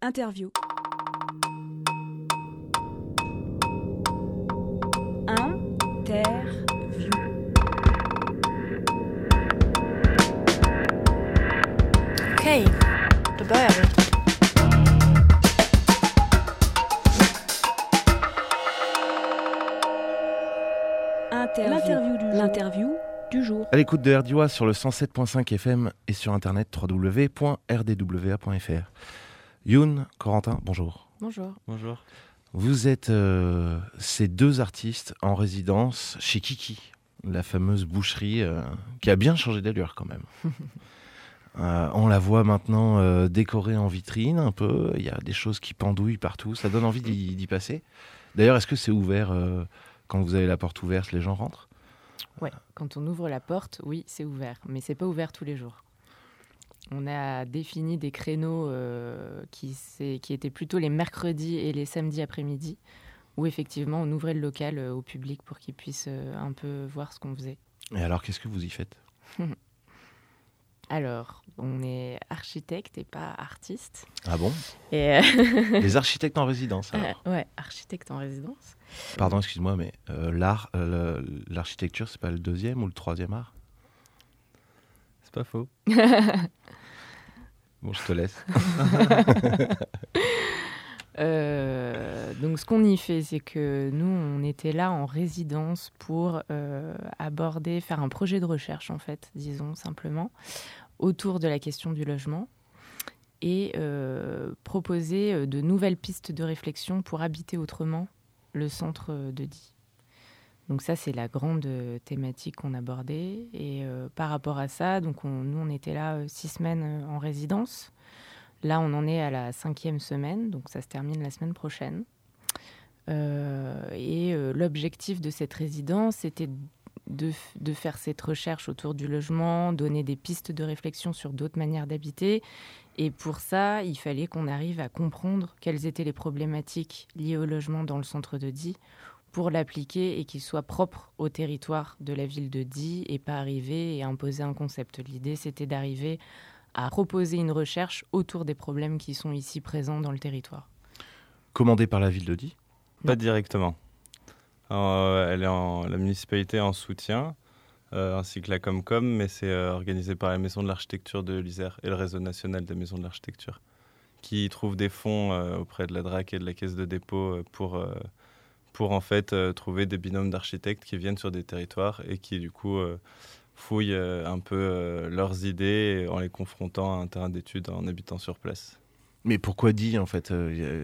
Interview. Interview. Okej, då börjar vi. L'interview du jour. À l'écoute de RDWA sur le 107.5 FM et sur internet www.rdwa.fr. Youn, Corentin, bonjour. Bonjour. Bonjour. Vous êtes ces deux artistes en résidence chez Kiki, la fameuse boucherie qui a bien changé d'allure quand même. On la voit maintenant décorée en vitrine un peu, il y a des choses qui pendouillent partout, ça donne envie d'y passer. D'ailleurs, est-ce que c'est ouvert quand vous avez la porte ouverte, les gens rentrent ? Ouais, quand on ouvre la porte, oui, c'est ouvert, mais c'est pas ouvert tous les jours. On a défini des créneaux qui étaient plutôt les mercredis et les samedis après-midi, où effectivement on ouvrait le local au public pour qu'ils puissent un peu voir ce qu'on faisait. Et alors, qu'est-ce que vous y faites ? Alors, on est architecte et pas artiste. Ah bon ? Et Les architectes en résidence, alors. ouais, architecte en résidence. Pardon, excuse-moi, mais l'architecture, c'est pas le deuxième ou le troisième art ? C'est pas faux. Bon, je te laisse. Donc, ce qu'on y fait, c'est que nous, on était là en résidence pour faire un projet de recherche, en fait, disons simplement, autour de la question du logement et proposer de nouvelles pistes de réflexion pour habiter autrement le centre de Die. Donc ça, c'est la grande thématique qu'on abordait. Et par rapport à ça, donc nous, on était là 6 semaines en résidence. Là, on en est à la 5e semaine, donc ça se termine la semaine prochaine. L'objectif de cette résidence, c'était de faire cette recherche autour du logement, donner des pistes de réflexion sur d'autres manières d'habiter. Et pour ça, il fallait qu'on arrive à comprendre quelles étaient les problématiques liées au logement dans le centre de Die pour l'appliquer et qu'il soit propre au territoire de la ville de Die et pas arriver et imposer un concept. L'idée, c'était d'arriver à proposer une recherche autour des problèmes qui sont ici présents dans le territoire. Commandé par la ville de Die ? Pas directement. La municipalité est en soutien, ainsi que la Comcom, mais c'est organisé par la Maison de l'Architecture de l'Isère et le Réseau national des maisons de l'Architecture, qui trouvent des fonds auprès de la DRAC et de la Caisse de dépôt pour en fait trouver des binômes d'architectes qui viennent sur des territoires et qui du coup fouillent un peu leurs idées en les confrontant à un terrain d'études en habitant sur place. Mais pourquoi Die en fait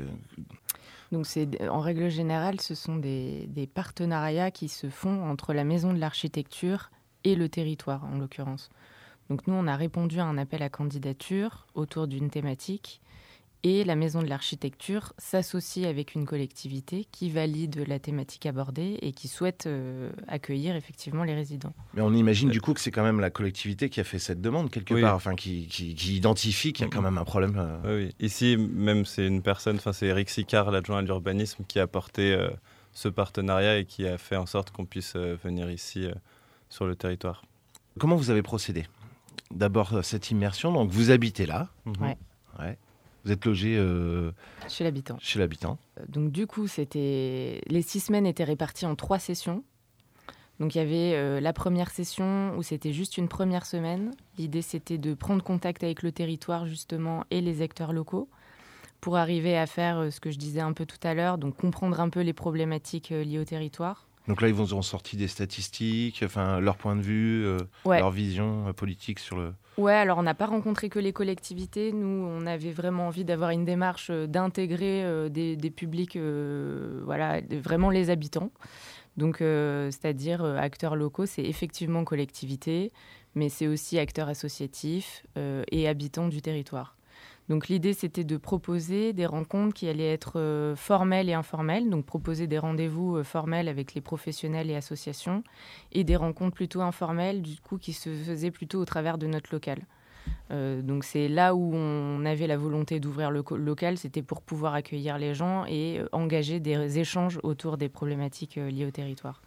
Donc en règle générale, ce sont des partenariats qui se font entre la Maison de l'Architecture et le territoire, en l'occurrence. Donc nous, on a répondu à un appel à candidature autour d'une thématique et la Maison de l'Architecture s'associe avec une collectivité qui valide la thématique abordée et qui souhaite accueillir effectivement les résidents. Mais on imagine du coup que c'est quand même la collectivité qui a fait cette demande quelque part, enfin qui identifie qu'il y a quand même un problème. Oui. Ici, même c'est une personne, c'est Eric Sicard, l'adjoint à l'urbanisme, qui a porté ce partenariat et qui a fait en sorte qu'on puisse venir ici sur le territoire. Comment vous avez procédé ? D'abord cette immersion, donc vous habitez là. Ouais. Vous êtes logé chez l'habitant. Donc du coup, les 6 semaines étaient réparties en 3 sessions. Donc il y avait la première session où c'était juste une première semaine. L'idée, c'était de prendre contact avec le territoire justement et les acteurs locaux pour arriver à faire ce que je disais un peu tout à l'heure, donc comprendre un peu les problématiques liées au territoire. Donc là, ils vous ont sorti des statistiques, leur point de vue, leur vision politique sur le... Ouais, alors on n'a pas rencontré que les collectivités. Nous, on avait vraiment envie d'avoir une démarche d'intégrer des publics, vraiment les habitants. Donc, c'est-à-dire acteurs locaux, c'est effectivement collectivités, mais c'est aussi acteurs associatifs et habitants du territoire. Donc l'idée, c'était de proposer des rencontres qui allaient être formelles et informelles, donc proposer des rendez-vous formels avec les professionnels et associations, et des rencontres plutôt informelles, du coup, qui se faisaient plutôt au travers de notre local. Donc c'est là où on avait la volonté d'ouvrir le local, c'était pour pouvoir accueillir les gens et engager des échanges autour des problématiques liées au territoire.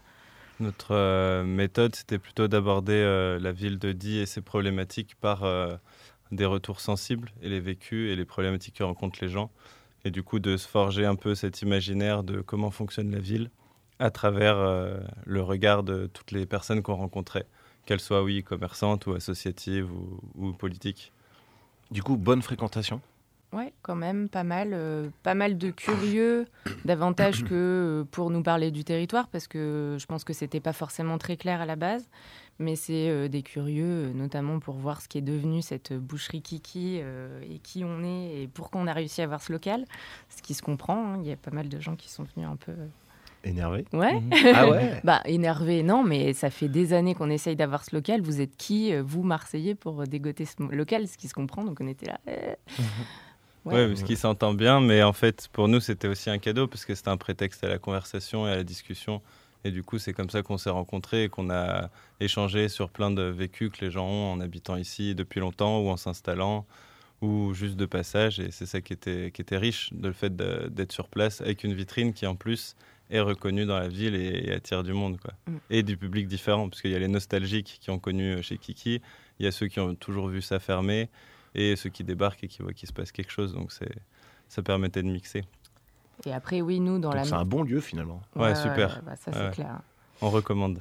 Notre méthode, c'était plutôt d'aborder la ville de Die et ses problématiques par des retours sensibles et les vécus et les problématiques que rencontrent les gens. Et du coup, de se forger un peu cet imaginaire de comment fonctionne la ville à travers le regard de toutes les personnes qu'on rencontrait, qu'elles soient, oui, commerçantes ou associatives ou politiques. Du coup, bonne fréquentation? Ouais, quand même, pas mal de curieux, davantage que pour nous parler du territoire, parce que je pense que c'était pas forcément très clair à la base, mais c'est des curieux, notamment pour voir ce qui est devenu cette boucherie Kiki et qui on est et pourquoi on a réussi à avoir ce local, ce qui se comprend, hein. Il y a pas mal de gens qui sont venus un peu... Énervé? Ouais. Ah ouais? Bah, énervé, non, mais ça fait des années qu'on essaye d'avoir ce local. Vous êtes qui, vous, Marseillais, pour dégoter ce local, ce qui se comprend, donc on était là... Ouais, parce qu'il s'entend bien, mais en fait, pour nous, c'était aussi un cadeau, parce que c'était un prétexte à la conversation et à la discussion. Et du coup, c'est comme ça qu'on s'est rencontrés et qu'on a échangé sur plein de vécus que les gens ont en habitant ici depuis longtemps ou en s'installant ou juste de passage. Et c'est ça qui était riche, de le fait d'être sur place avec une vitrine qui, en plus, est reconnue dans la ville et attire du monde, quoi. Et du public différent, parce qu'il y a les nostalgiques qui ont connu chez Kiki, il y a ceux qui ont toujours vu ça fermer, et ceux qui débarquent et qui voient qu'il se passe quelque chose. Donc ça permettait de mixer. Et après, oui, nous, dans Donc c'est un bon lieu, finalement. Ouais, super. Bah, ça, c'est clair. On recommande.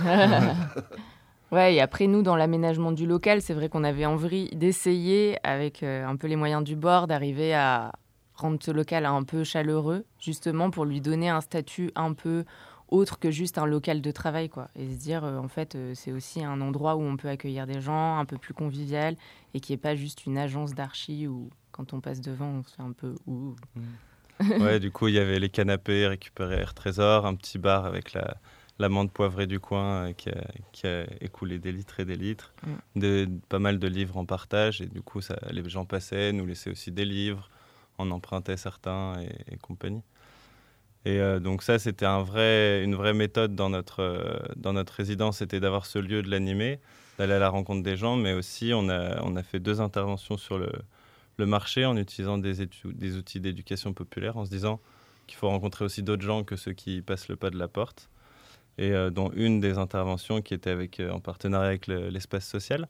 Ouais, et après, nous, dans l'aménagement du local, c'est vrai qu'on avait envie d'essayer, avec un peu les moyens du bord, d'arriver à rendre ce local un peu chaleureux, justement pour lui donner un statut un peu autre que juste un local de travail, quoi. Et se dire, en fait, c'est aussi un endroit où on peut accueillir des gens, un peu plus convivial, et qui n'est pas juste une agence d'archi où, quand on passe devant, on se fait un peu... Ouh. Ouais, du coup, il y avait les canapés récupérés à Air Trésor, un petit bar avec la menthe poivrée du coin qui a écoulé des litres et des litres, pas mal de livres en partage, et du coup, les gens passaient, nous laissaient aussi des livres, on empruntait certains et compagnie. Et donc ça, c'était une vraie méthode dans notre résidence, c'était d'avoir ce lieu, de l'animer, d'aller à la rencontre des gens, mais aussi on a fait 2 interventions sur le marché en utilisant des outils d'éducation populaire, en se disant qu'il faut rencontrer aussi d'autres gens que ceux qui passent le pas de la porte. Et dont une des interventions qui était en partenariat avec l'espace social,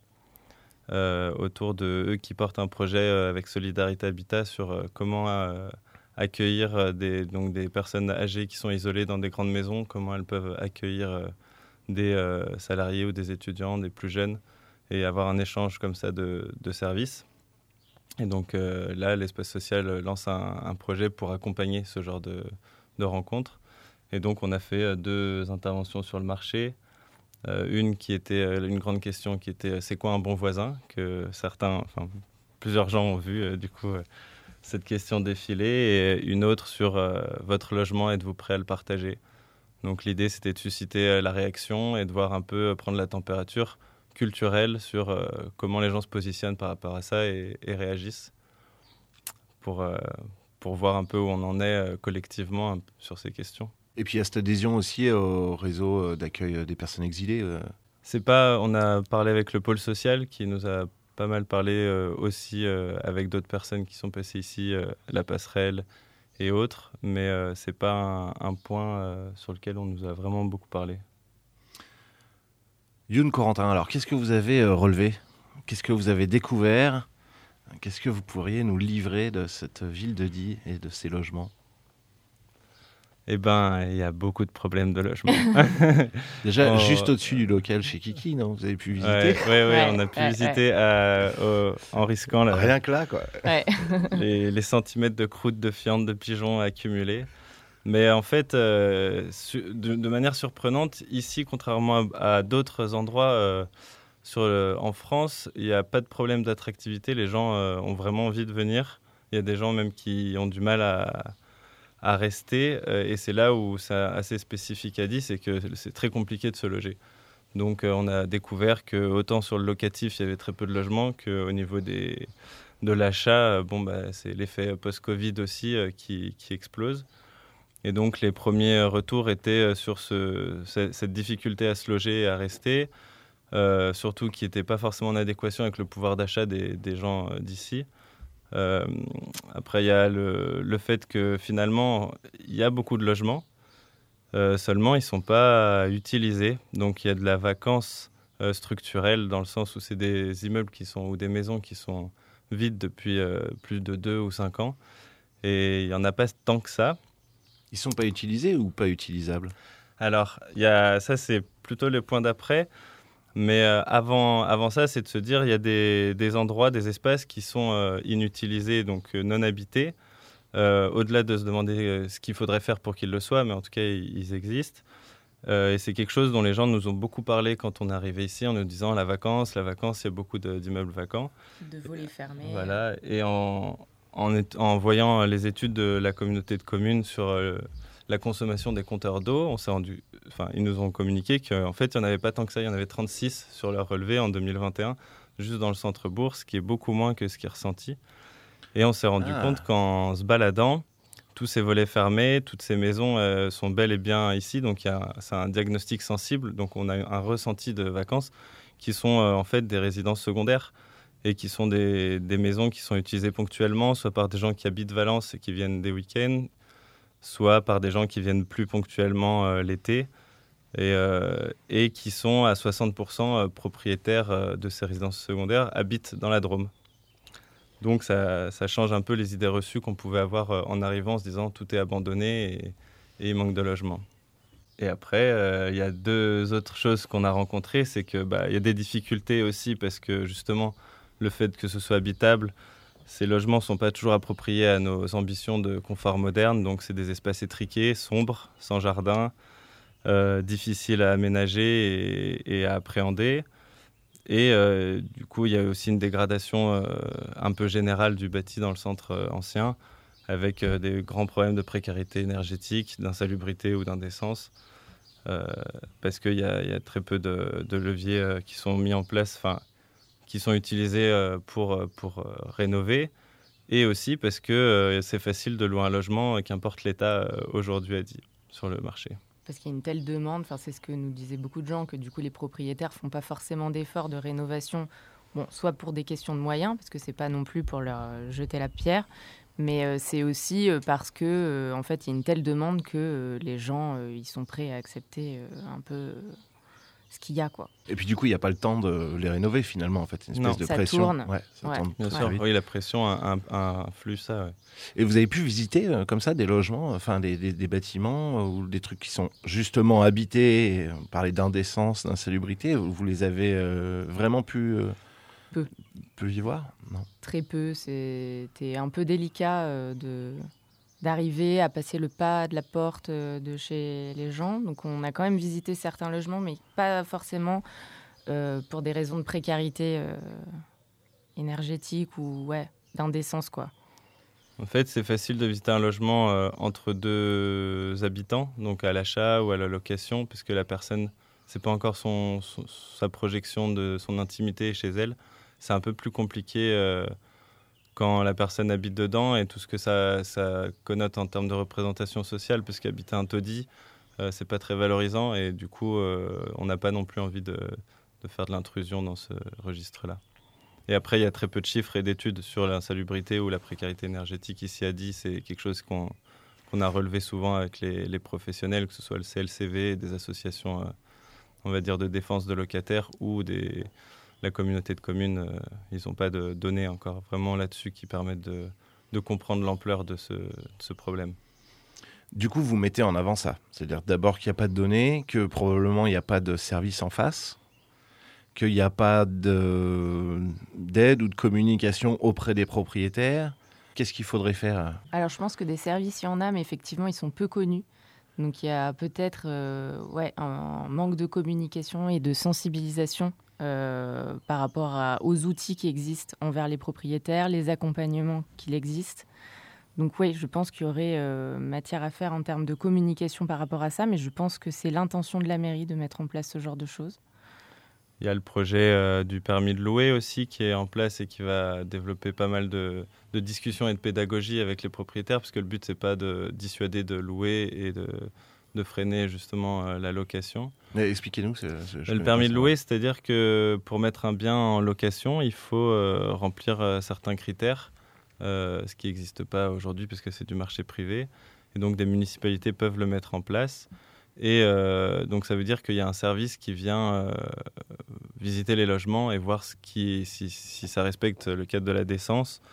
autour de eux qui portent un projet avec Solidarité Habitat sur comment accueillir des personnes âgées qui sont isolées dans des grandes maisons, comment elles peuvent accueillir des salariés ou des étudiants, des plus jeunes, et avoir un échange comme ça de services. Et donc là, l'espace social lance un projet pour accompagner ce genre de rencontres. Et donc on a fait 2 interventions sur le marché. Une qui était une grande question qui était c'est quoi un bon voisin, que plusieurs gens ont vu du coup cette question défiler, et une autre sur votre logement, êtes-vous prêt à le partager? Donc l'idée c'était de susciter la réaction et de voir un peu prendre la température culturelle sur comment les gens se positionnent par rapport à ça et réagissent pour voir un peu où on en est collectivement sur ces questions. Et puis il y a cette adhésion aussi au réseau d'accueil des personnes exilées. On a parlé avec le pôle social qui nous a pas mal parlé aussi avec d'autres personnes qui sont passées ici, la passerelle et autres, mais c'est pas un point sur lequel on nous a vraiment beaucoup parlé. Youn Corentin, alors qu'est-ce que vous avez relevé? Qu'est-ce que vous avez découvert? Qu'est-ce que vous pourriez nous livrer de cette ville de Die et de ses logements? Eh ben, il y a beaucoup de problèmes de logement. Déjà, juste au-dessus du local chez Kiki, non? Vous avez pu visiter? Ouais, on a pu visiter en risquant rien que là, quoi. Ouais. les centimètres de croûte de fientes de pigeons accumulés. Mais en fait, de manière surprenante, ici, contrairement à d'autres endroits en France, il n'y a pas de problème d'attractivité. Les gens ont vraiment envie de venir. Il y a des gens même qui ont du mal à rester. Et c'est là où c'est assez spécifique à dire, c'est que c'est très compliqué de se loger. Donc on a découvert que autant sur le locatif, il y avait très peu de logements, qu'au niveau de l'achat, c'est l'effet post-Covid aussi qui explose. Et donc les premiers retours étaient sur cette difficulté à se loger et à rester, surtout qui n'était pas forcément en adéquation avec le pouvoir d'achat des gens d'ici. Après, il y a le fait que finalement, il y a beaucoup de logements, seulement ils ne sont pas utilisés. Donc il y a de la vacance structurelle, dans le sens où c'est des immeubles ou des maisons qui sont vides depuis plus de 2 ou 5 ans. Et il n'y en a pas tant que ça. Ils ne sont pas utilisés ou pas utilisables? Alors, ça, c'est plutôt le point d'après. Mais avant ça, c'est de se dire il y a des endroits, des espaces qui sont inutilisés, donc non habités. Au-delà de se demander ce qu'il faudrait faire pour qu'ils le soient, mais en tout cas, ils existent. Et c'est quelque chose dont les gens nous ont beaucoup parlé quand on est arrivé ici, en nous disant la vacance, il y a beaucoup d'immeubles vacants. De volets fermés. Voilà, et en voyant les études de la communauté de communes sur la consommation des compteurs d'eau, ils nous ont communiqué qu'en fait, il n'y en avait pas tant que ça, il y en avait 36 sur leur relevé en 2021, juste dans le centre-bourg, ce qui est beaucoup moins que ce qui est ressenti. Et on s'est rendu compte qu'en se baladant, tous ces volets fermés, toutes ces maisons sont bel et bien ici, donc c'est un diagnostic sensible, donc on a un ressenti de vacances qui sont en fait des résidences secondaires et qui sont des maisons qui sont utilisées ponctuellement, soit par des gens qui habitent Valence et qui viennent des week-ends, soit par des gens qui viennent plus ponctuellement l'été et qui sont à 60% propriétaires de ces résidences secondaires, habitent dans la Drôme. Donc ça change un peu les idées reçues qu'on pouvait avoir en arrivant en se disant tout est abandonné et il manque de logement. Et après, il y a 2 autres choses qu'on a rencontrées, c'est qu'il y a des difficultés aussi parce que justement le fait que ce soit habitable, ces logements ne sont pas toujours appropriés à nos ambitions de confort moderne, donc c'est des espaces étriqués, sombres, sans jardin, difficiles à aménager et à appréhender. Et du coup, il y a aussi une dégradation un peu générale du bâti dans le centre ancien, avec des grands problèmes de précarité énergétique, d'insalubrité ou d'indécence, parce qu'il y a très peu de leviers qui sont mis en place, qui sont utilisés pour rénover, et aussi parce que c'est facile de louer un logement, qu'importe l'état aujourd'hui a dit sur le marché. Parce qu'il y a une telle demande, c'est ce que nous disaient beaucoup de gens, que du coup les propriétaires font pas forcément d'efforts de rénovation, soit pour des questions de moyens, parce que c'est pas non plus pour leur jeter la pierre, mais c'est aussi parce que en fait il y a une telle demande que les gens ils sont prêts à accepter un peu ce qu'il y a, quoi. Et puis du coup, il n'y a pas le temps de les rénover finalement, en fait, une espèce de ça pression. Tourne. Ça tourne. Bien sûr, oui, la pression influe ça. Ouais. Et vous avez pu visiter comme ça des logements, des bâtiments ou des trucs qui sont justement habités, parler d'indécence, d'insalubrité, vous les avez vraiment pu y voir? Non. Très peu, c'était un peu délicat d'arriver à passer le pas de la porte de chez les gens. Donc on a quand même visité certains logements, mais pas forcément pour des raisons de précarité énergétique ou d'indécence, quoi. En fait, c'est facile de visiter un logement entre 2 habitants, donc à l'achat ou à la location, puisque la personne, c'est pas encore sa projection de son intimité chez elle. C'est un peu plus compliqué quand la personne habite dedans et tout ce que ça connote en termes de représentation sociale, parce qu'habiter un taudis, c'est pas très valorisant et du coup, on n'a pas non plus envie de faire de l'intrusion dans ce registre-là. Et après, il y a très peu de chiffres et d'études sur l'insalubrité ou la précarité énergétique ici à Die. C'est quelque chose qu'on a relevé souvent avec les professionnels, que ce soit le CLCV, des associations, on va dire, de défense de locataires ou la communauté de communes. Ils n'ont pas de données encore vraiment là-dessus qui permettent de comprendre l'ampleur de ce problème. Du coup, vous mettez en avant ça. C'est-à-dire d'abord qu'il n'y a pas de données, que probablement il n'y a pas de service en face, qu'il n'y a pas d'aide ou de communication auprès des propriétaires. Qu'est-ce qu'il faudrait faire? Alors, je pense que des services, il y en a, mais effectivement, ils sont peu connus. Donc, il y a peut-être un manque de communication et de sensibilisation par rapport aux outils qui existent envers les propriétaires, les accompagnements qu'il existe. Donc oui, je pense qu'il y aurait matière à faire en termes de communication par rapport à ça, mais je pense que c'est l'intention de la mairie de mettre en place ce genre de choses. Il y a le projet du permis de louer aussi qui est en place et qui va développer pas mal de discussions et de pédagogie avec les propriétaires, parce que le but, c'est pas de dissuader de louer et de freiner justement la location. Mais expliquez-nous. Le permis de louer, c'est-à-dire que pour mettre un bien en location, il faut remplir certains critères, ce qui n'existe pas aujourd'hui parce que c'est du marché privé. Et donc des municipalités peuvent le mettre en place. Et donc ça veut dire qu'il y a un service qui vient visiter les logements et voir si ça respecte le cadre de la décence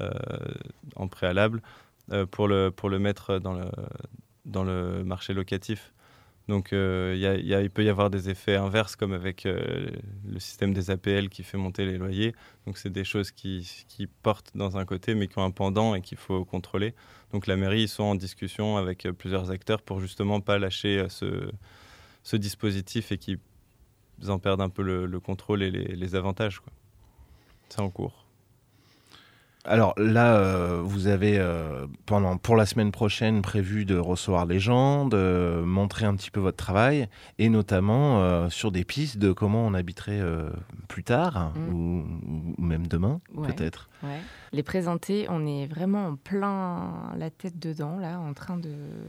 en préalable pour le mettre dans le marché locatif. Donc il peut y avoir des effets inverses comme avec le système des APL qui fait monter les loyers. Donc c'est des choses qui portent dans un côté mais qui ont un pendant et qu'il faut contrôler. Donc la mairie, ils sont en discussion avec plusieurs acteurs pour justement pas lâcher ce dispositif et qu'ils en perdent un peu le contrôle et les avantages, quoi. C'est en cours. Alors là, vous avez pour la semaine prochaine prévu de recevoir les gens, de montrer un petit peu votre travail, et notamment sur des pistes de comment on habiterait plus tard, ou même demain, peut-être. Ouais. Les présenter, on est vraiment en plein la tête dedans, là, en train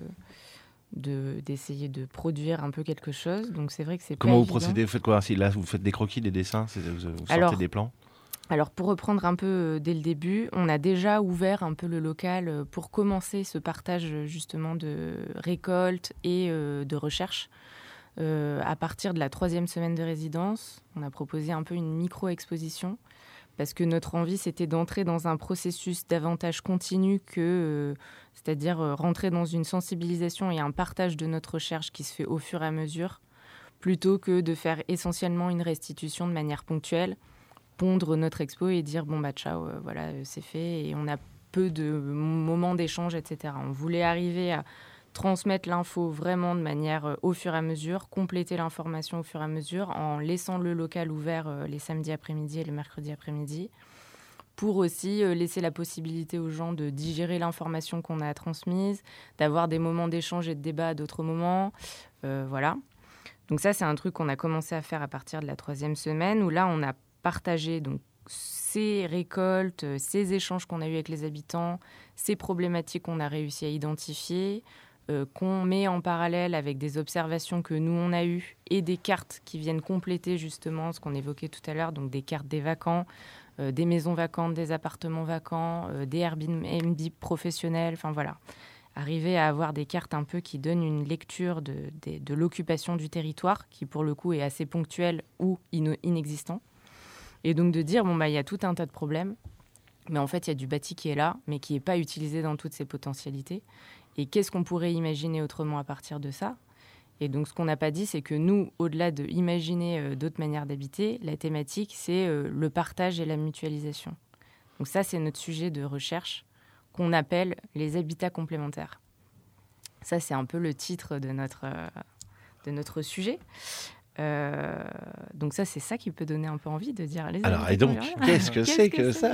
d'essayer de produire un peu quelque chose. Donc c'est vrai que c'est Comment pas vous évident. procédez? Vous faites quoi? Là, vous faites des croquis, des dessins, vous sortez des plans? Alors, pour reprendre un peu dès le début, on a déjà ouvert un peu le local pour commencer ce partage justement de récolte et de recherche. À partir de la 3e semaine de résidence, on a proposé un peu une micro-exposition parce que notre envie, c'était d'entrer dans un processus davantage continu c'est-à-dire rentrer dans une sensibilisation et un partage de notre recherche qui se fait au fur et à mesure, plutôt que de faire essentiellement une restitution de manière ponctuelle, pondre notre expo et dire bon bah ciao, voilà, c'est fait, et on a peu de moments d'échange, etc. On voulait arriver à transmettre l'info vraiment de manière au fur et à mesure, compléter l'information au fur et à mesure en laissant le local ouvert les samedis après-midi et les mercredis après-midi, pour aussi laisser la possibilité aux gens de digérer l'information qu'on a transmise, d'avoir des moments d'échange et de débat à d'autres moments, voilà. Donc ça, c'est un truc qu'on a commencé à faire à partir de la 3e semaine, où là, on a partagé donc ces récoltes, ces échanges qu'on a eus avec les habitants, ces problématiques qu'on a réussi à identifier, qu'on met en parallèle avec des observations que nous, on a eues et des cartes qui viennent compléter justement ce qu'on évoquait tout à l'heure, donc des cartes des vacants, des maisons vacantes, des appartements vacants, des Airbnb professionnels, enfin voilà. Arriver à avoir des cartes un peu qui donnent une lecture de l'occupation du territoire, qui pour le coup est assez ponctuelle ou inexistant. Et donc de dire, bon, bah, y a tout un tas de problèmes, mais en fait, il y a du bâti qui est là, mais qui n'est pas utilisé dans toutes ses potentialités. Et qu'est-ce qu'on pourrait imaginer autrement à partir de ça? Et donc, ce qu'on n'a pas dit, c'est que nous, au-delà d'imaginer d'autres manières d'habiter, la thématique, c'est le partage et la mutualisation. Donc ça, c'est notre sujet de recherche qu'on appelle les habitats complémentaires. Ça, c'est un peu le titre de notre sujet. Donc ça, c'est ça qui peut donner un peu envie de dire les alors, et donc, qu'est-ce que c'est que ça?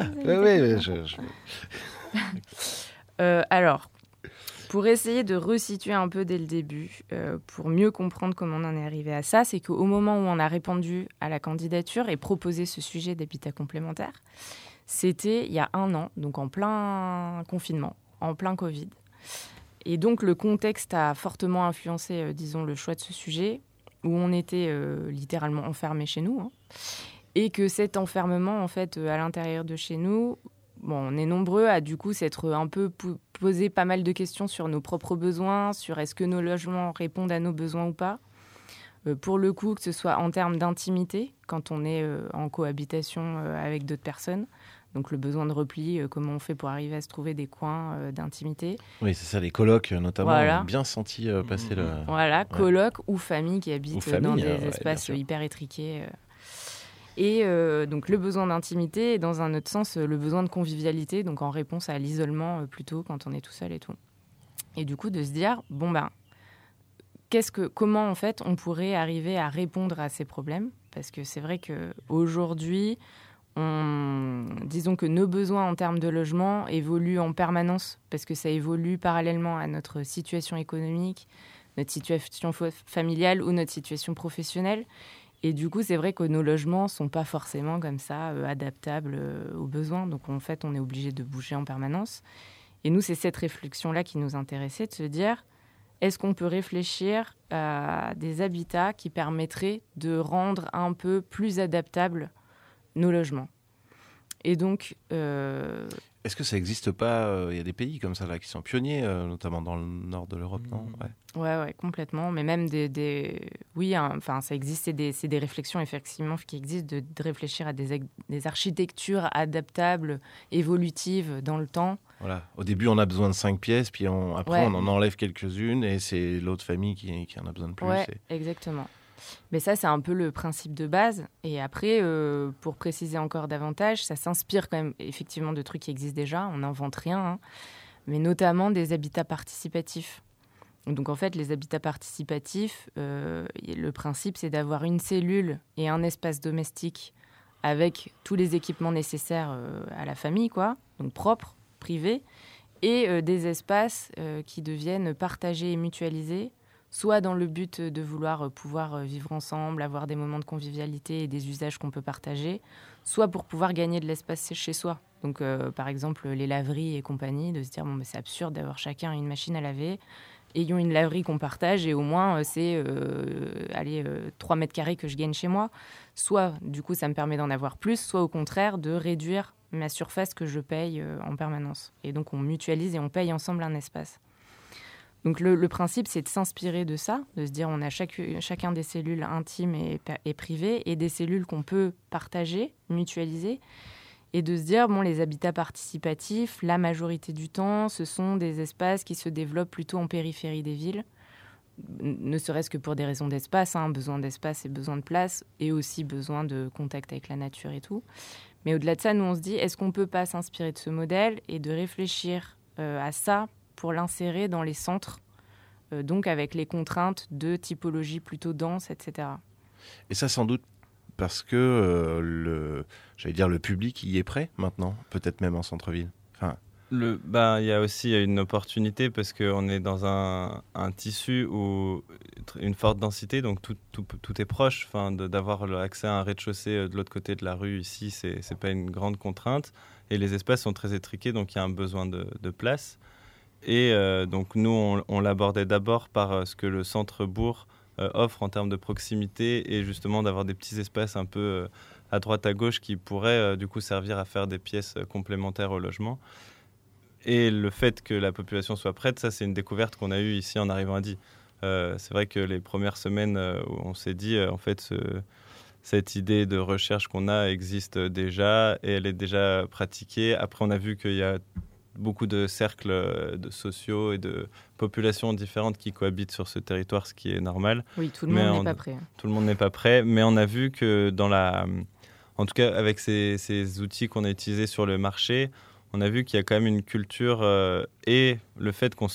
Alors, pour essayer de resituer un peu dès le début, pour mieux comprendre comment on en est arrivé à ça, c'est qu'au moment où on a répondu à la candidature et proposé ce sujet d'habitat complémentaire, c'était il y a 1 an, donc en plein confinement, en plein Covid. Et donc le contexte a fortement influencé, disons, le choix de ce sujet, où on était littéralement enfermés chez nous, hein, et que cet enfermement, en fait, à l'intérieur de chez nous, bon, on est nombreux à du coup s'être un peu posé pas mal de questions sur nos propres besoins, sur est-ce que nos logements répondent à nos besoins ou pas. Pour le coup, que ce soit en termes d'intimité, quand on est en cohabitation avec d'autres personnes, donc le besoin de repli, comment on fait pour arriver à se trouver des coins d'intimité. Oui, c'est ça, les colocs notamment, voilà. On a bien senti passer le... Voilà, colocs ou familles qui habitent dans des espaces hyper étriqués. Et donc le besoin d'intimité et dans un autre sens, le besoin de convivialité, donc en réponse à l'isolement plutôt quand on est tout seul et tout. Et du coup, de se dire, bon ben, comment en fait on pourrait arriver à répondre à ces problèmes? Parce que c'est vrai qu'aujourd'hui, disons que nos besoins en termes de logement évoluent en permanence parce que ça évolue parallèlement à notre situation économique, notre situation familiale ou notre situation professionnelle. Et du coup, c'est vrai que nos logements ne sont pas forcément comme ça adaptables aux besoins. Donc en fait, on est obligé de bouger en permanence. Et nous, c'est cette réflexion-là qui nous intéressait, de se dire, est-ce qu'on peut réfléchir à des habitats qui permettraient de rendre un peu plus adaptables nos logements? Et donc... Est-ce que ça n'existe pas? Il y a des pays comme ça là, qui sont pionniers, notamment dans le nord de l'Europe, non? Ouais, complètement. Mais même oui, enfin, ça existe. C'est des réflexions, effectivement, qui existent de réfléchir à des architectures adaptables, évolutives dans le temps. Voilà. Au début, on a besoin de 5 pièces, puis après, on en enlève quelques-unes, et c'est l'autre famille qui en a besoin de plus. Ouais, exactement. Mais ça, c'est un peu le principe de base. Et après, pour préciser encore davantage, ça s'inspire quand même effectivement de trucs qui existent déjà. On n'invente rien, hein, mais notamment des habitats participatifs. Donc en fait, les habitats participatifs, le principe, c'est d'avoir une cellule et un espace domestique avec tous les équipements nécessaires à la famille, quoi, donc propres, privés, et des espaces qui deviennent partagés et mutualisés, soit dans le but de vouloir pouvoir vivre ensemble, avoir des moments de convivialité et des usages qu'on peut partager, soit pour pouvoir gagner de l'espace chez soi. Donc, par exemple, les laveries et compagnie, de se dire, bon, c'est absurde d'avoir chacun une machine à laver, ayons une laverie qu'on partage et au moins, c'est 3 mètres carrés que je gagne chez moi. Soit, du coup, ça me permet d'en avoir plus, soit au contraire, de réduire ma surface que je paye en permanence. Et donc, on mutualise et on paye ensemble un espace. Donc le principe, c'est de s'inspirer de ça, de se dire on a chacun des cellules intimes et privées et des cellules qu'on peut partager, mutualiser, et de se dire, bon, les habitats participatifs, la majorité du temps, ce sont des espaces qui se développent plutôt en périphérie des villes, ne serait-ce que pour des raisons d'espace, hein, besoin d'espace et besoin de place, et aussi besoin de contact avec la nature et tout. Mais au-delà de ça, nous, on se dit, est-ce qu'on ne peut pas s'inspirer de ce modèle et de réfléchir à ça pour l'insérer dans les centres, donc avec les contraintes de typologie plutôt dense, etc. Et ça, sans doute, parce que le public y est prêt maintenant, peut-être même en centre-ville. Enfin... Il y a aussi une opportunité parce qu'on est dans un tissu où une forte densité, donc tout est proche. D'avoir accès à un rez-de-chaussée de l'autre côté de la rue ici, c'est pas une grande contrainte. Et les espaces sont très étriqués, donc il y a un besoin de place. Et donc nous, on l'abordait d'abord par ce que le centre-bourg offre en termes de proximité et justement d'avoir des petits espaces un peu à droite à gauche qui pourraient du coup servir à faire des pièces complémentaires au logement. Et le fait que la population soit prête, ça c'est une découverte qu'on a eue ici en arrivant à Die. C'est vrai que les premières semaines où on s'est dit en fait cette idée de recherche qu'on a existe déjà et elle est déjà pratiquée. Après on a vu qu'il y a beaucoup de cercles sociaux et de populations différentes qui cohabitent sur ce territoire, ce qui est normal. Oui, tout le monde n'est pas prêt. Tout le monde n'est pas prêt, mais on a vu que en tout cas avec ces outils qu'on a utilisés sur le marché, on a vu qu'il y a quand même une culture et le fait qu'on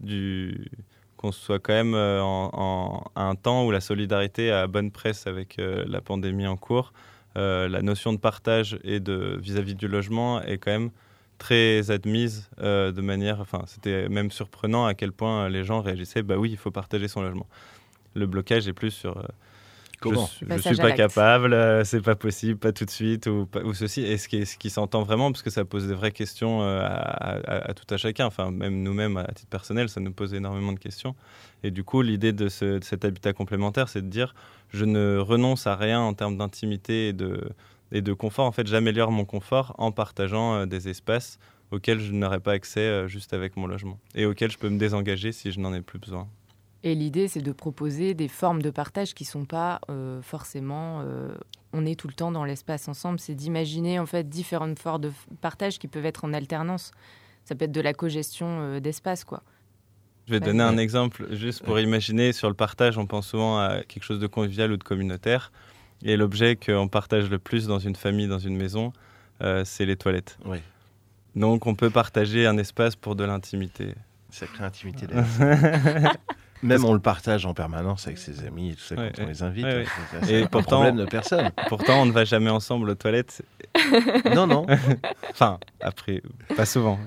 qu'on soit quand même à un temps où la solidarité a bonne presse avec la pandémie en cours, la notion de partage et vis-à-vis du logement est quand même très admise de manière... c'était même surprenant à quel point les gens réagissaient, bah oui, il faut partager son logement. Le blocage est plus sur... Comment je suis pas capable, c'est pas possible, pas tout de suite, ou ceci. Et ce qui s'entend vraiment, parce que ça pose des vraies questions à tout à chacun. Enfin, même nous-mêmes, à titre personnel, ça nous pose énormément de questions. Et du coup, l'idée de cet habitat complémentaire, c'est de dire, je ne renonce à rien en termes d'intimité et de confort. En fait, j'améliore mon confort en partageant des espaces auxquels je n'aurais pas accès juste avec mon logement et auxquels je peux me désengager si je n'en ai plus besoin. Et l'idée, c'est de proposer des formes de partage qui ne sont pas forcément... on est tout le temps dans l'espace ensemble. C'est d'imaginer en fait différentes formes de partage qui peuvent être en alternance. Ça peut être de la cogestion d'espace, quoi. Je vais donner un exemple, juste pour imaginer. Sur le partage, on pense souvent à quelque chose de convivial ou de communautaire. Et l'objet qu'on partage le plus dans une famille, dans une maison, c'est les toilettes. Oui. Donc, on peut partager un espace pour de l'intimité. Sacrée intimité. Même on le partage en permanence avec ses amis et tout ça quand on les invite. Et pourtant, problème de personne. Pourtant, on ne va jamais ensemble aux toilettes. Non. Enfin, après, pas souvent.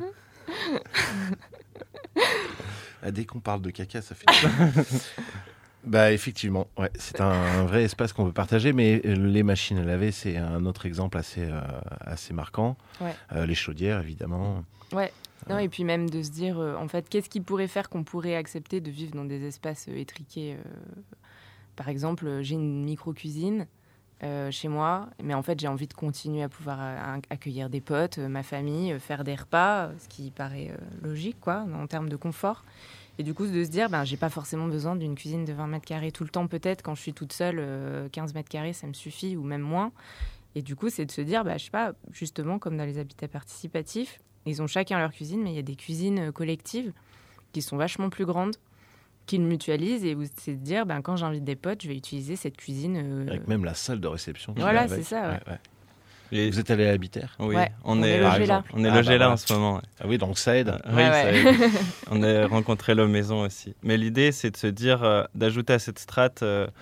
Dès qu'on parle de caca, ça fait... Effectivement, ouais, c'est un vrai espace qu'on peut partager, mais les machines à laver, c'est un autre exemple assez marquant. Ouais. Les chaudières, évidemment. Ouais. Non, et puis même de se dire, en fait, qu'est-ce qui pourrait faire qu'on pourrait accepter de vivre dans des espaces étriqués Par exemple, j'ai une micro-cuisine. chez moi, mais en fait j'ai envie de continuer à pouvoir accueillir des potes, ma famille, faire des repas, ce qui paraît logique quoi, en termes de confort. Et du coup de se dire, j'ai pas forcément besoin d'une cuisine de 20 mètres carrés tout le temps, peut-être quand je suis toute seule, 15 mètres carrés ça me suffit ou même moins. Et du coup c'est de se dire, je sais pas, justement comme dans les habitats participatifs, ils ont chacun leur cuisine, mais il y a des cuisines collectives qui sont vachement plus grandes, qu'ils mutualisent, et c'est de dire, quand j'invite des potes, je vais utiliser cette cuisine. Avec même la salle de réception. Voilà, c'est ça. Ouais. Et vous êtes allé à Habitaire ? Oui, ouais, on est logé là. On est logé là en ce moment. Ouais. Ah oui, donc ça aide. Oui, ça aide. On a rencontré l'homme maison aussi. Mais l'idée, c'est de se dire, d'ajouter à cette strate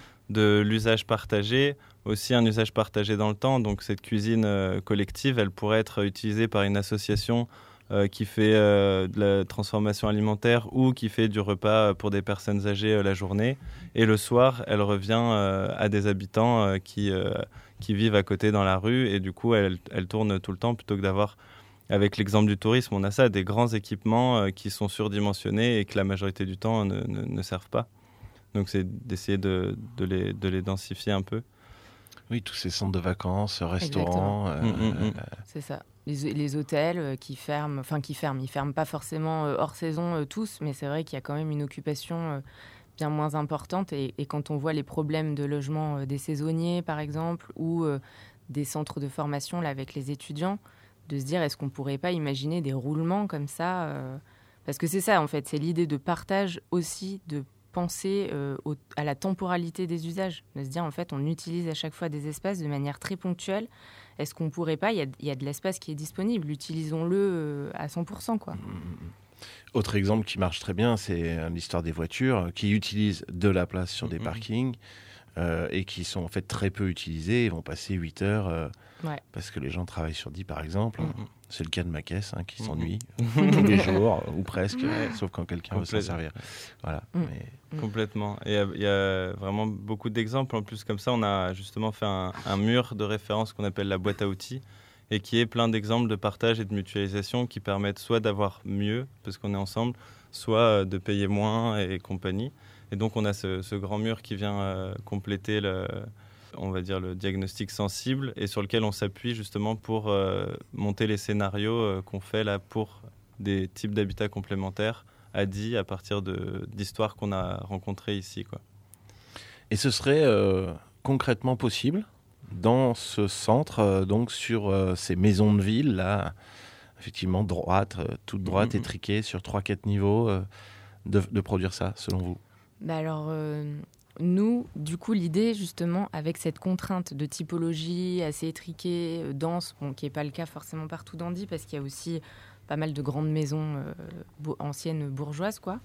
de l'usage partagé, aussi un usage partagé dans le temps. Donc cette cuisine collective, elle pourrait être utilisée par une association qui fait de la transformation alimentaire ou qui fait du repas pour des personnes âgées la journée. Et le soir, elle revient à des habitants qui vivent à côté dans la rue. Et du coup, elle tourne tout le temps plutôt que d'avoir, avec l'exemple du tourisme, on a ça, des grands équipements qui sont surdimensionnés et que la majorité du temps ne servent pas. Donc c'est d'essayer de les densifier un peu. Oui, tous ces centres de vacances, restaurants. C'est ça. Les hôtels qui ferment, ils ferment pas forcément hors saison tous, mais c'est vrai qu'il y a quand même une occupation bien moins importante. Et quand on voit les problèmes de logement des saisonniers, par exemple, ou des centres de formation là, avec les étudiants, de se dire est-ce qu'on pourrait pas imaginer des roulements comme ça parce que c'est ça, en fait, c'est l'idée de partage aussi, de penser à la temporalité des usages, de se dire en fait on utilise à chaque fois des espaces de manière très ponctuelle. Est-ce qu'on pourrait pas, il y a de l'espace qui est disponible, utilisons-le à 100% quoi. Autre exemple qui marche très bien, c'est l'histoire des voitures qui utilisent de la place sur des parkings et qui sont en fait très peu utilisés et vont passer 8 heures parce que les gens travaillent sur 10 par exemple. C'est le cas de ma caisse qui s'ennuie tous les jours ou presque, sauf quand quelqu'un veut s'en servir. Voilà. Complètement. Et il y a vraiment beaucoup d'exemples. En plus, comme ça, on a justement fait un mur de référence qu'on appelle la boîte à outils et qui est plein d'exemples de partage et de mutualisation qui permettent soit d'avoir mieux, parce qu'on est ensemble, soit de payer moins et compagnie. Et donc, on a ce grand mur qui vient compléter on va dire le diagnostic sensible et sur lequel on s'appuie justement pour monter les scénarios qu'on fait là pour des types d'habitats complémentaires à partir d'histoires qu'on a rencontrées ici, quoi. Et ce serait concrètement possible dans ce centre, donc sur ces maisons de ville là, effectivement droites, toutes droites, étriquées sur 3-4 niveaux, de produire ça selon vous? Alors nous, du coup, l'idée, justement, avec cette contrainte de typologie assez étriquée, dense, qui n'est pas le cas forcément partout dans Die, parce qu'il y a aussi pas mal de grandes maisons anciennes bourgeoises, quoi.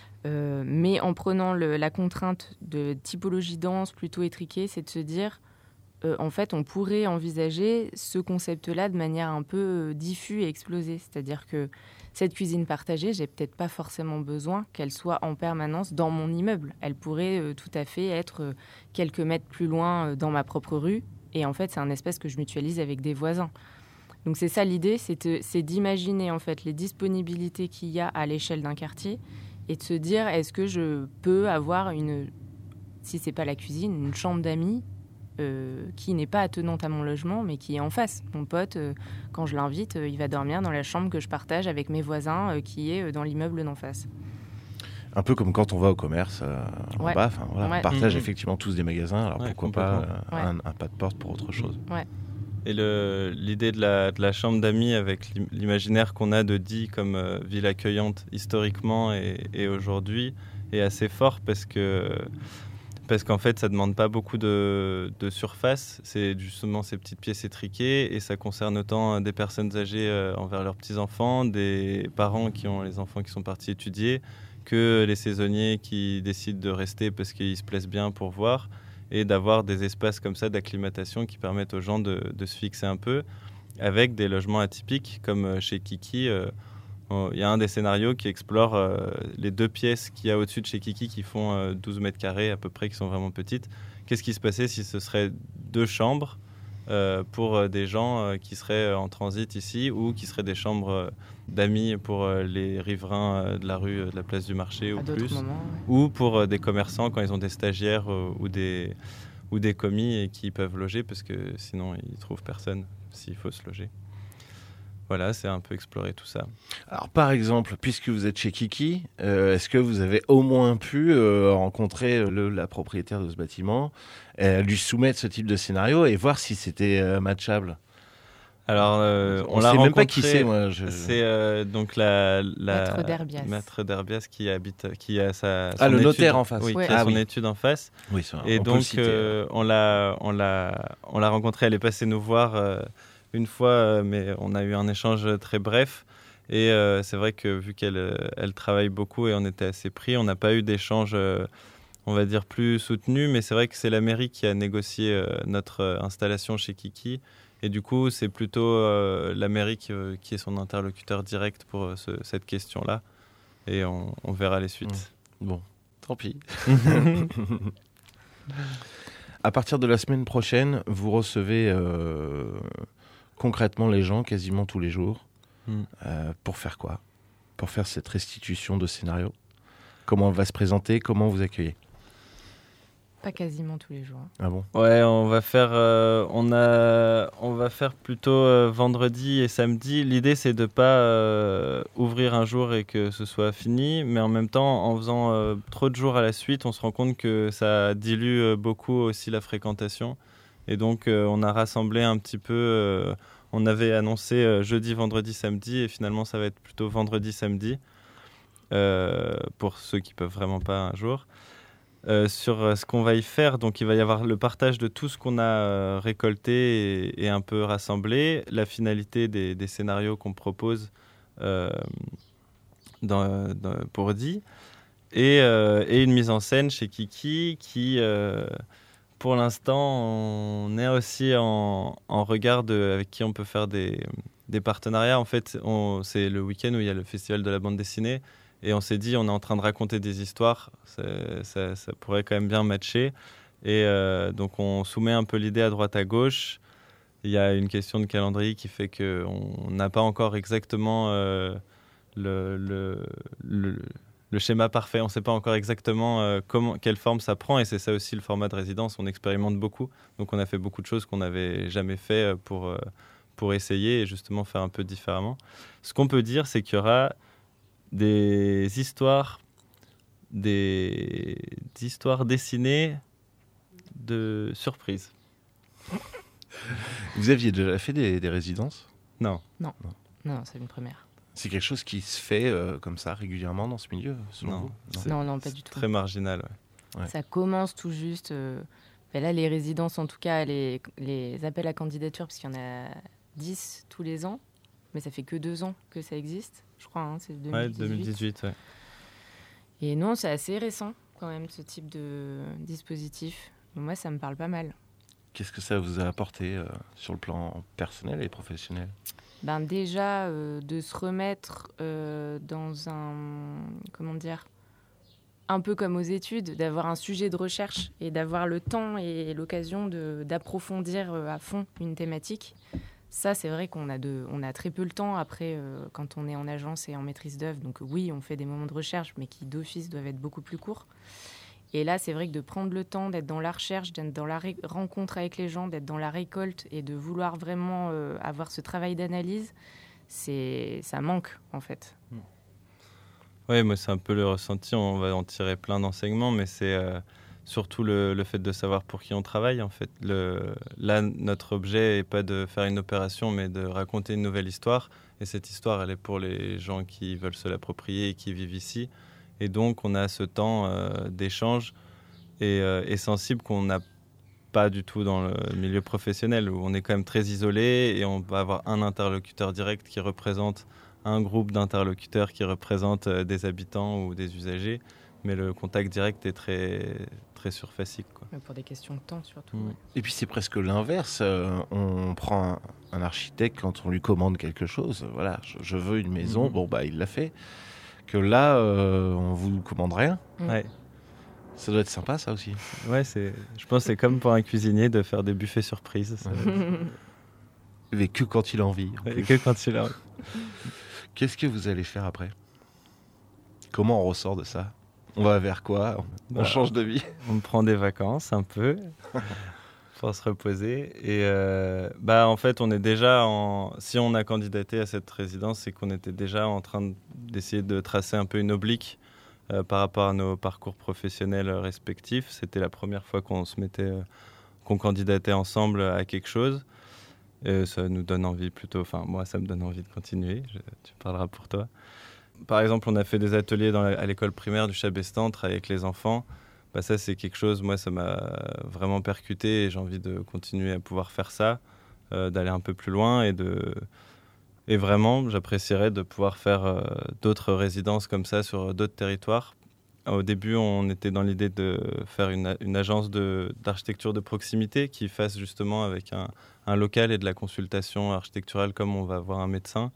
Mais en prenant la contrainte de typologie dense, plutôt étriquée, c'est de se dire, en fait, on pourrait envisager ce concept-là de manière un peu diffuse et explosée. C'est-à-dire que cette cuisine partagée, j'ai peut-être pas forcément besoin qu'elle soit en permanence dans mon immeuble. Elle pourrait tout à fait être quelques mètres plus loin dans ma propre rue. Et en fait, c'est un espace que je mutualise avec des voisins. Donc c'est ça l'idée, c'est d'imaginer en fait les disponibilités qu'il y a à l'échelle d'un quartier et de se dire est-ce que je peux avoir si c'est pas la cuisine, une chambre d'amis qui n'est pas attenante à mon logement, mais qui est en face. Mon pote, quand je l'invite, il va dormir dans la chambre que je partage avec mes voisins, qui est dans l'immeuble d'en face. Un peu comme quand on va au commerce en bas. On partage effectivement tous des magasins, alors pourquoi pas un pas de porte pour autre chose. Et l'idée de la chambre d'amis avec l'imaginaire qu'on a de Die comme ville accueillante historiquement et aujourd'hui est assez fort parce qu'en fait, ça ne demande pas beaucoup de surface. C'est justement ces petites pièces étriquées et ça concerne autant des personnes âgées envers leurs petits-enfants, des parents qui ont les enfants qui sont partis étudier, que les saisonniers qui décident de rester parce qu'ils se plaisent bien pour voir et d'avoir des espaces comme ça d'acclimatation qui permettent aux gens de se fixer un peu avec des logements atypiques comme chez Kiki. Il y a un des scénarios qui explore les 2 pièces qu'il y a au-dessus de chez Kiki qui font 12 mètres carrés à peu près, qui sont vraiment petites. Qu'est-ce qui se passait si ce serait 2 chambres pour des gens qui seraient en transit ici ou qui seraient des chambres d'amis pour les riverains de la rue de la place du marché ou plus, ou pour des commerçants quand ils ont des stagiaires ou ou des commis et qui peuvent loger parce que sinon ils trouvent personne s'il faut se loger. Voilà, c'est un peu explorer tout ça. Alors, par exemple, puisque vous êtes chez Kiki, est-ce que vous avez au moins pu rencontrer la propriétaire de ce bâtiment, lui soumettre ce type de scénario et voir si c'était matchable? Alors, on l'a sait même pas rencontré, qui c'est, moi. C'est donc la Maître d'Herbias. Maître d'Herbias qui a son le étude, notaire en face. Oui, Ouais. qui a son étude en face. Oui, ça, Et on peut donc, le citer. on l'a rencontrée. Elle est passée nous voir une fois, mais on a eu un échange très bref. Et c'est vrai que vu qu'elle travaille beaucoup et on était assez pris, on n'a pas eu d'échange, on va dire, plus soutenu. Mais c'est vrai que c'est la mairie qui a négocié notre installation chez Kiki. Et du coup, c'est plutôt la mairie qui est son interlocuteur direct pour cette question-là. Et on verra les suites. Bon, tant pis. À partir de la semaine prochaine, vous recevez concrètement les gens quasiment tous les jours. Pour faire quoi? Pour faire cette restitution de scénario? Comment elle va se présenter? Comment vous accueillez? Pas quasiment tous les jours. Ah bon? Ouais, on va faire plutôt vendredi et samedi. L'idée, c'est de pas ouvrir un jour et que ce soit fini, mais en même temps, en faisant trop de jours à la suite, on se rend compte que ça dilue beaucoup aussi la fréquentation. Et donc, on a rassemblé un petit peu. On avait annoncé jeudi, vendredi, samedi, et finalement, ça va être plutôt vendredi, samedi, pour ceux qui peuvent vraiment pas un jour. Sur ce qu'on va y faire, donc il va y avoir le partage de tout ce qu'on a récolté et un peu rassemblé, la finalité des scénarios qu'on propose pour Di, et une mise en scène chez Kiki qui, pour l'instant, on est aussi en regard avec qui on peut faire des partenariats. En fait, c'est le week-end où il y a le festival de la bande dessinée. Et on s'est dit, on est en train de raconter des histoires, ça pourrait quand même bien matcher. Et donc, on soumet un peu l'idée à droite à gauche. Il y a une question de calendrier qui fait qu'on n'a pas encore exactement le schéma parfait. On ne sait pas encore exactement quelle forme ça prend. Et c'est ça aussi le format de résidence. On expérimente beaucoup. Donc, on a fait beaucoup de choses qu'on n'avait jamais fait pour essayer et justement faire un peu différemment. Ce qu'on peut dire, c'est qu'il y aura des histoires dessinées de surprise. Vous aviez déjà fait des résidences? Non, c'est une première. C'est quelque chose qui se fait comme ça régulièrement dans ce milieu, selon vous? Non, pas du tout. Très marginal. Ouais. Ça commence tout juste. Là, les résidences, en tout cas, les appels à candidature, parce qu'il y en a 10 tous les ans, mais ça fait que 2 ans que ça existe, je crois. C'est 2018. Ouais, 2018, ouais. Et non, c'est assez récent, quand même, ce type de dispositif. Donc moi, ça me parle pas mal. Qu'est-ce que ça vous a apporté sur le plan personnel et professionnel? Déjà, de se remettre dans un... Comment dire ? Un peu comme aux études, d'avoir un sujet de recherche et d'avoir le temps et l'occasion d'approfondir à fond une thématique. Ça, c'est vrai qu'on a très peu le temps après quand on est en agence et en maîtrise d'œuvre. Donc oui, on fait des moments de recherche, mais qui d'office doivent être beaucoup plus courts. Et là, c'est vrai que de prendre le temps d'être dans la recherche, d'être dans la rencontre avec les gens, d'être dans la récolte et de vouloir vraiment avoir ce travail d'analyse, ça manque en fait. Oui, moi c'est un peu le ressenti, on va en tirer plein d'enseignements, mais c'est surtout le fait de savoir pour qui on travaille en fait. Là, notre objet n'est pas de faire une opération, mais de raconter une nouvelle histoire. Et cette histoire, elle est pour les gens qui veulent se l'approprier et qui vivent ici. Et donc, on a ce temps d'échange et sensible qu'on n'a pas du tout dans le milieu professionnel, où on est quand même très isolé et on va avoir un interlocuteur direct qui représente un groupe d'interlocuteurs qui représentent des habitants ou des usagers. Mais le contact direct est très, très surfacique, quoi. Pour des questions de temps, surtout. Mmh. Ouais. Et puis c'est presque l'inverse. On prend un architecte quand on lui commande quelque chose. Voilà, je veux une maison. Bon, il l'a fait. Que là, on vous commande rien. Ouais. Ça doit être sympa, ça aussi. Ouais, je pense que c'est comme pour un cuisinier de faire des buffets surprises. Mais que quand il a envie. Et que quand il a... Qu'est-ce que vous allez faire après? Comment on ressort de ça? On va vers quoi ? On change de vie ? On prend des vacances un peu pour se reposer. Et en fait, on est déjà si on a candidaté à cette résidence, c'est qu'on était déjà en train d'essayer de tracer un peu une oblique par rapport à nos parcours professionnels respectifs. C'était la première fois qu'on candidatait ensemble à quelque chose. Et ça nous donne envie plutôt, moi ça me donne envie de continuer, tu parleras pour toi. Par exemple, on a fait des ateliers à l'école primaire du Chabestan, travailler avec les enfants. Ça c'est quelque chose, moi ça m'a vraiment percuté et j'ai envie de continuer à pouvoir faire ça, d'aller un peu plus loin et vraiment j'apprécierais de pouvoir faire d'autres résidences comme ça sur d'autres territoires. Au début, on était dans l'idée de faire une agence d'architecture de proximité qui fasse justement avec un local et de la consultation architecturale comme on va voir un médecin.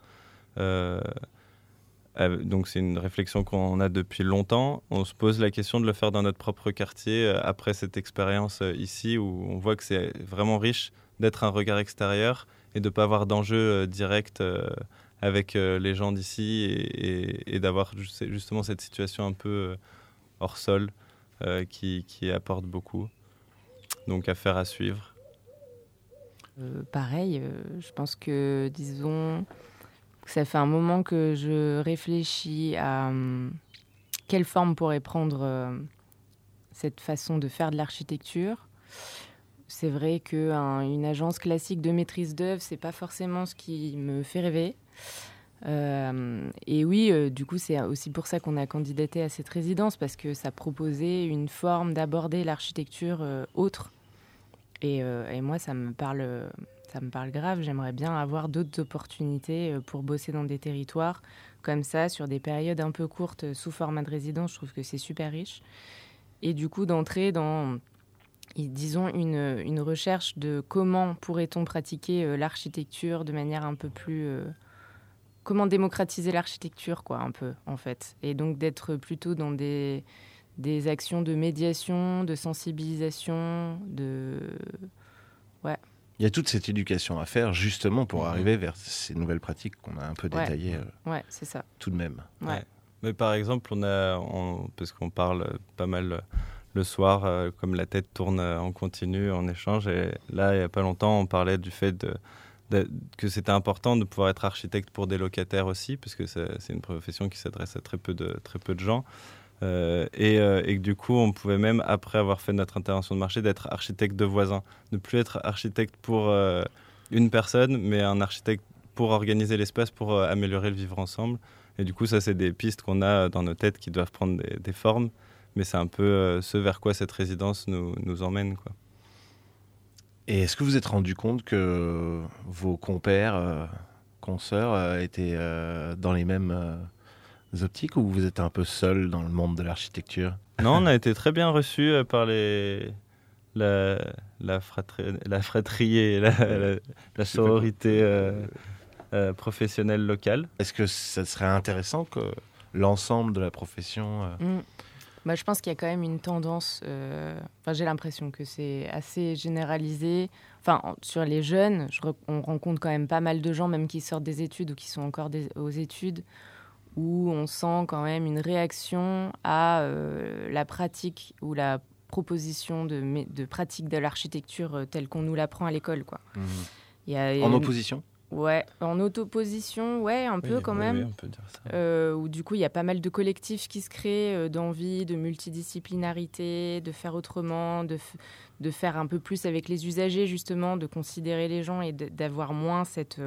Donc c'est une réflexion qu'on a depuis longtemps. On se pose la question de le faire dans notre propre quartier après cette expérience ici où on voit que c'est vraiment riche d'être un regard extérieur et de ne pas avoir d'enjeu direct avec les gens d'ici et d'avoir justement cette situation un peu hors sol qui apporte beaucoup. Donc affaire à suivre. Pareil, je pense que, disons, ça fait un moment que je réfléchis à quelle forme pourrait prendre cette façon de faire de l'architecture. C'est vrai qu'une agence classique de maîtrise d'œuvre, c'est pas forcément ce qui me fait rêver. Et oui, du coup, c'est aussi pour ça qu'on a candidaté à cette résidence, parce que ça proposait une forme d'aborder l'architecture autre. Et moi, ça me parle grave. J'aimerais bien avoir d'autres opportunités pour bosser dans des territoires comme ça, sur des périodes un peu courtes, sous format de résidence. Je trouve que c'est super riche. Et du coup, d'entrer dans, disons, une recherche de comment pourrait-on pratiquer l'architecture de manière un peu plus... comment démocratiser l'architecture, quoi, un peu, en fait. Et donc d'être plutôt dans des actions de médiation, de sensibilisation, Ouais. Il y a toute cette éducation à faire, justement, pour arriver vers ces nouvelles pratiques qu'on a un peu détaillées. Ouais, c'est ça. Tout de même. Ouais. Mais par exemple, parce qu'on parle pas mal le soir, comme la tête tourne en continu, en échange. Et là, il n'y a pas longtemps, on parlait du fait que c'était important de pouvoir être architecte pour des locataires aussi, parce que c'est une profession qui s'adresse à très peu de gens. Et que du coup, on pouvait même, après avoir fait notre intervention de marché, d'être architecte de voisins. Ne plus être architecte pour une personne, mais un architecte pour organiser l'espace, pour améliorer le vivre ensemble. Et du coup, ça, c'est des pistes qu'on a dans nos têtes qui doivent prendre des formes. Mais c'est un peu ce vers quoi cette résidence nous emmène, quoi. Et est-ce que vous vous êtes rendu compte que vos compères, consoeurs, étaient dans les mêmes optiques, ou vous êtes un peu seul dans le monde de l'architecture ? Non, on a été très bien reçus par la fratrie et la sororité professionnelle locale. Est-ce que ça serait intéressant que l'ensemble de la profession... Je pense qu'il y a quand même une tendance, j'ai l'impression que c'est assez généralisé. Sur les jeunes, on rencontre quand même pas mal de gens, même qui sortent des études ou qui sont encore aux études, où on sent quand même une réaction à la pratique ou la proposition de pratique de l'architecture telle qu'on nous l'apprend à l'école, quoi. En opposition ? Ouais, en auto-position, ouais, un peu quand même. Oui, on peut dire ça. Où du coup, il y a pas mal de collectifs qui se créent, d'envie, de multidisciplinarité, de faire autrement, de faire un peu plus avec les usagers, justement, de considérer les gens et d'avoir moins cette...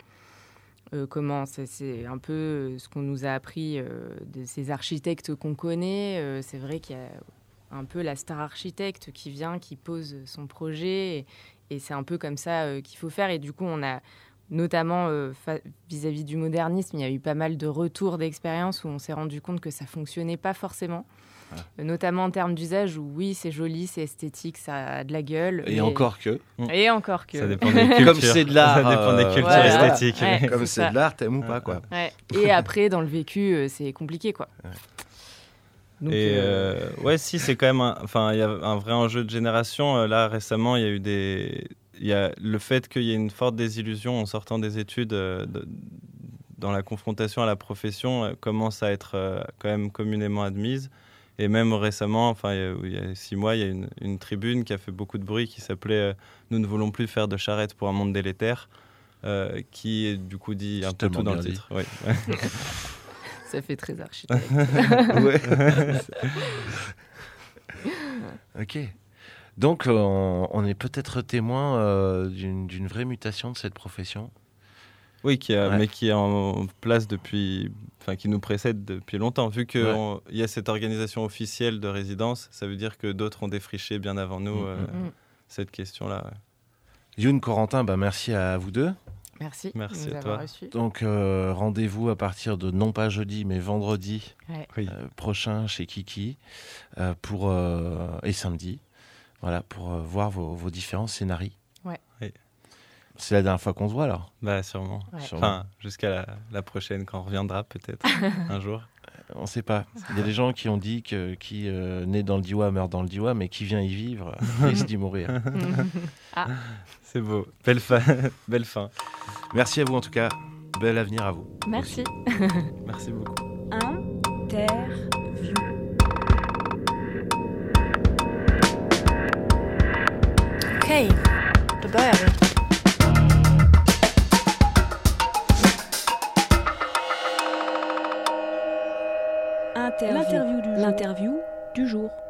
c'est un peu ce qu'on nous a appris de ces architectes qu'on connaît. C'est vrai qu'il y a un peu la star architecte qui vient, qui pose son projet. Et c'est un peu comme ça qu'il faut faire. Et du coup, on a... Notamment vis-à-vis du modernisme, il y a eu pas mal de retours d'expérience où on s'est rendu compte que ça fonctionnait pas forcément. Notamment en termes d'usage où oui, c'est joli, c'est esthétique, ça a de la gueule. Et encore que. Et encore que. Ça dépend des cultures. Comme c'est de l'art. Ça dépend des cultures esthétiques. Ouais, comme c'est de l'art, t'aimes ou pas, quoi. Ouais. Et après, dans le vécu, c'est compliqué, quoi. Ouais. Donc, si, c'est quand même... il y a un vrai enjeu de génération. Là, récemment, il y a eu il y a le fait qu'il y ait une forte désillusion en sortant des études dans la confrontation à la profession commence à être quand même communément admise. Et même récemment, il y a 6 mois, il y a une tribune qui a fait beaucoup de bruit qui s'appelait « Nous ne voulons plus faire de charrette pour un monde délétère », qui du coup dit un peu tout dans le titre. Oui. Ça fait très architecte. Ok. Donc, on est peut-être témoin d'une vraie mutation de cette profession. Oui, mais qui est en place qui nous précède depuis longtemps. Vu qu'il y a cette organisation officielle de résidence, ça veut dire que d'autres ont défriché bien avant nous cette question-là. Ouais. Youn, Corentin, merci à vous deux. Merci à toi. Reçu. Donc, rendez-vous à partir de non pas jeudi, mais vendredi prochain chez Kiki et samedi, pour voir vos différents scénarios. Ouais. Oui. C'est la dernière fois qu'on se voit alors. Sûrement. Ouais. Enfin, jusqu'à la prochaine, quand on reviendra peut-être un jour. On ne sait pas. Il y a des gens qui ont dit que qui naît dans le Diois meurt dans le Diois, mais qui vient y vivre risque d'y mourir. C'est beau. Belle fin. Merci à vous en tout cas. Bel avenir à vous. Merci. Merci beaucoup. Interview. Okej, då börjar vi. L'interview du jour.